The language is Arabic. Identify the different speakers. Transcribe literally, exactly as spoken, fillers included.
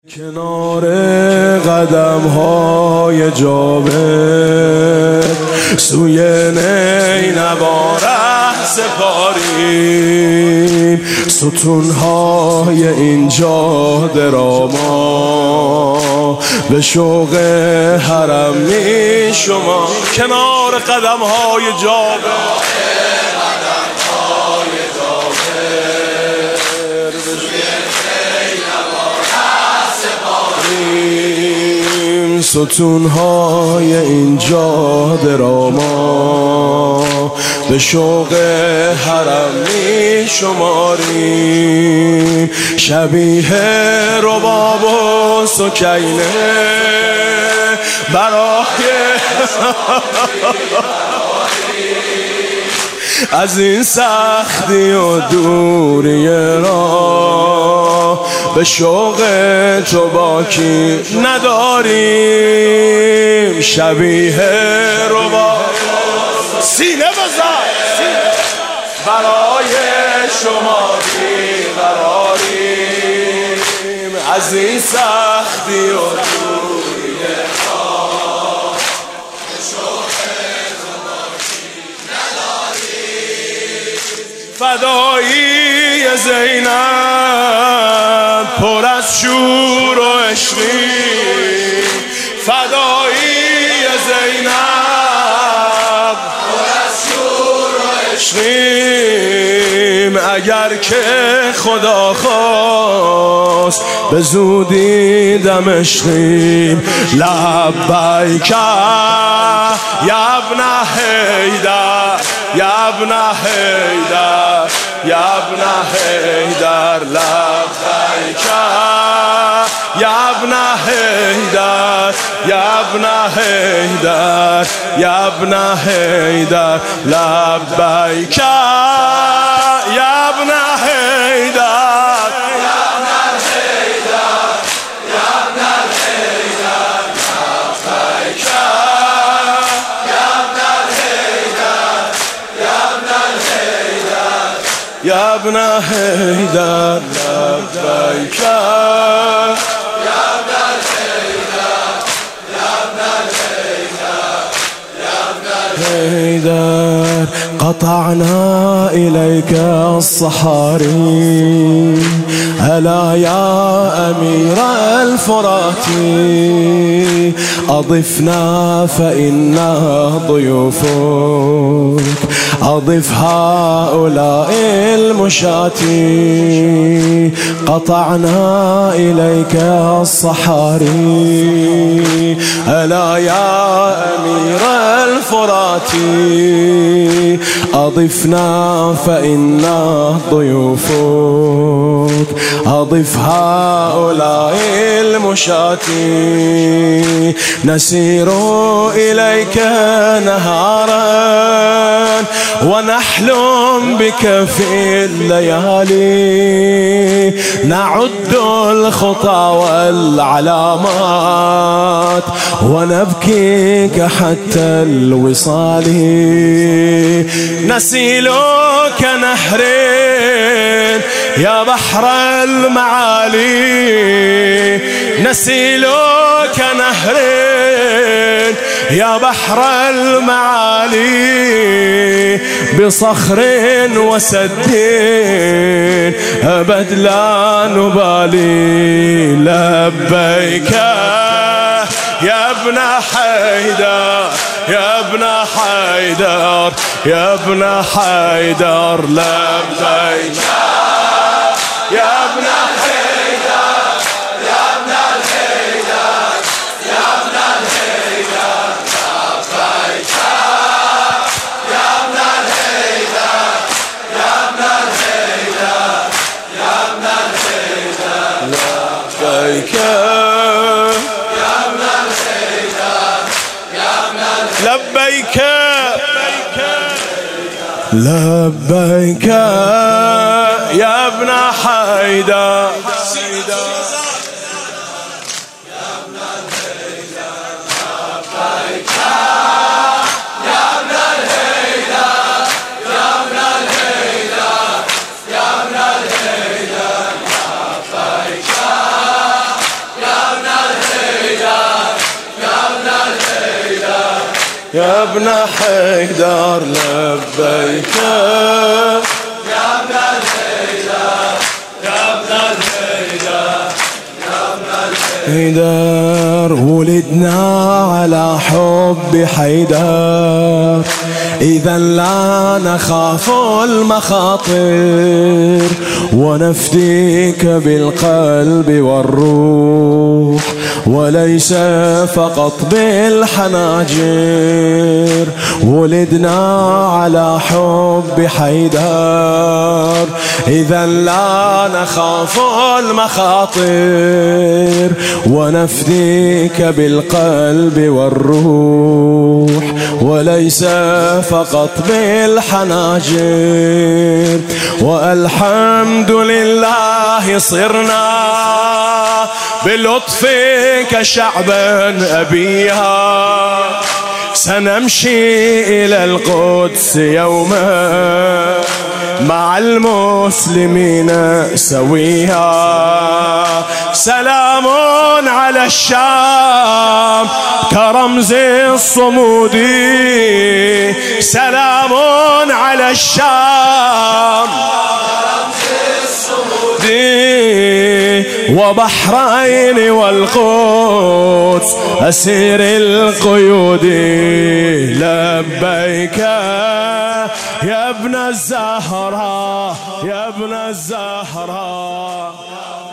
Speaker 1: کنار قدم های جاوید سوی نینوا ره سپاریم، ستون های این جاده را ما به شوق حرم می شما. کنار قدم های جاوید ستون های این جاده را ما به شوق حرم می شماریم. شبیه رباب و سکینه برای از این سختی و دوری را به شوق تو باکی نداریم. شبیه رباب سینه بزن برای شما بیقراریم، از این سختی و دوری را به شوق تو باکی نداریم. فدایی زینب پر از شور و عشقی، فدایی زینب پر از شور و عشقیم. اگر که خدا خواست به زودی دمشقیم. لبیک یا ابن حیدر، یا ابن حیدر، یا ابن حیدر. لبیک یا ابن حیدر، یا ابن حیدر، یا ابن حیدر. لبیک یا ابن حیدر، یا ابن حیدر، یا ابن حیدر. لبیک یا ابن حیدر، یا ابن حیدر، یا ابن حیدر. لبیک حيدر. قطعنا إليك الصحاري ألا يا أمير الفرات، أضفنا فإنا ضيوفك، أضف هؤلاء المشاة. قطعنا إليك الصحاري ألا يا أمير الفرات، أضفنا فإنا ضيوفك، أضف هؤلاء المشاة. نسير إليك نهارا ونحلم بك في الليالي، نعد الخطى والعلامات ونبكيك حتى الوصال. نسيلك نهر يا بحر المعالي، نسيلك نهر يا بحر المعالي، بصخر وسد أبد لا نبالي. لبيك يا ابن حيدر، يا ابن حيدر، يا ابن حيدر. لبيك يا ابن حيدر، يا ابن الحيدر، يا ابن الحيدر. لبيك يا ابن الحيدر، يا ابن الحيدر، يا ابن الحيدر. لبيك لبيك لبيك يا ابن حيدر. يا ابن حيدر لبيك يا ابن الحيدر يا ابن الحيدر يا ابن الحيدر ولدنا على حب حيدر إذا لا نخاف المخاطر ونفديك بالقلب والروح وليس فقط بالحناجر ولدنا على حب حيدر إذا لا نخاف المخاطر ونفديك بالقلب والروح وليس فقط بالحناجر والحمد لله صرنا بلطفك شعبا أبيها سنمشي إلى القدس يوما مع المسلمين سويها سلام على الشام كرمز الصمود سلام على الشام وبحرين والقدس أسير القيود لبيك يا ابن الزهراء يا ابن الزهراء